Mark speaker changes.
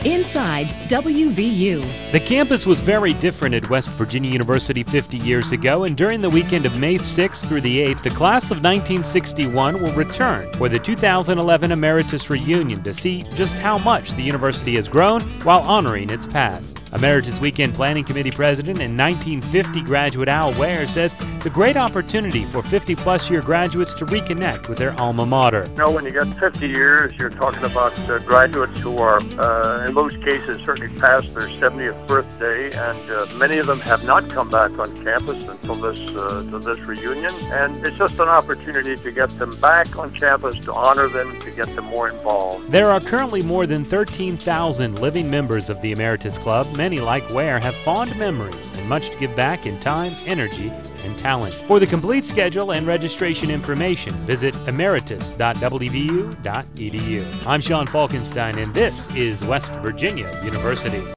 Speaker 1: Inside WVU.
Speaker 2: The campus was very different at West Virginia University 50 years ago, and during the weekend of May 6th through the 8th, the class of 1961 will return for the 2011 Emeritus Reunion to see just how much the university has grown while honoring its past. Emeritus Weekend Planning Committee President and 1950 graduate Al Ware says it's a great opportunity for 50-plus year graduates to reconnect with their alma mater.
Speaker 3: You know, when you got 50 years, you're talking about graduates who are, in most cases, certainly past their 70th birthday, and many of them have not come back on campus until this reunion. And it's just an opportunity to get them back on campus, to honor them, to get them more involved.
Speaker 2: There are currently more than 13,000 living members of the Emeritus Club. Many, like Ware, have fond memories and much to give back in time, energy, and talent. For the complete schedule and registration information, visit emeritus.wvu.edu. I'm Sean Falkenstein, and this is West Virginia University.